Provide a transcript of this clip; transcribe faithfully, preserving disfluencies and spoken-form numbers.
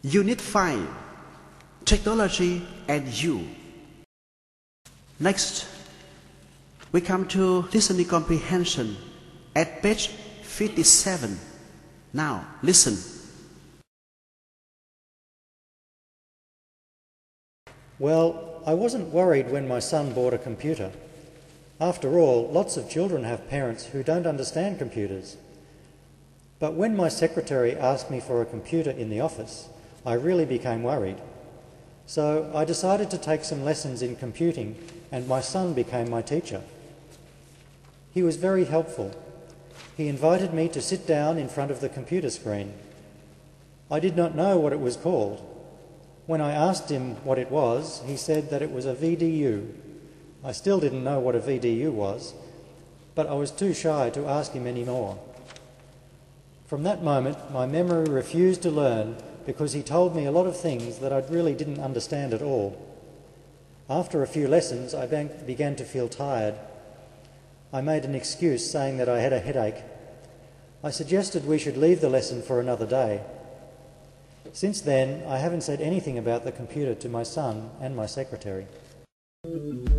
Unit five, Technology and You. Next, we come to listening comprehension at page fifty-seven. Now, listen. Well, I wasn't worried when my son bought a computer. After all, lots of children have parents who don't understand computers. But when my secretary asked me for a computer in the office, I really became worried. So I decided to take some lessons in computing, and my son became my teacher. He was very helpful. He invited me to sit down in front of the computer screen. I did not know what it was called. When I asked him what it was, he said that it was a V D U. I still didn't know what a V D U was, but I was too shy to ask him any more. From that moment, my memory refused to learn because he told me a lot of things that I really didn't understand at all. After a few lessons, I began to feel tired. I made an excuse saying that I had a headache. I suggested we should leave the lesson for another day. Since then, I haven't said anything about the computer to my son and my secretary.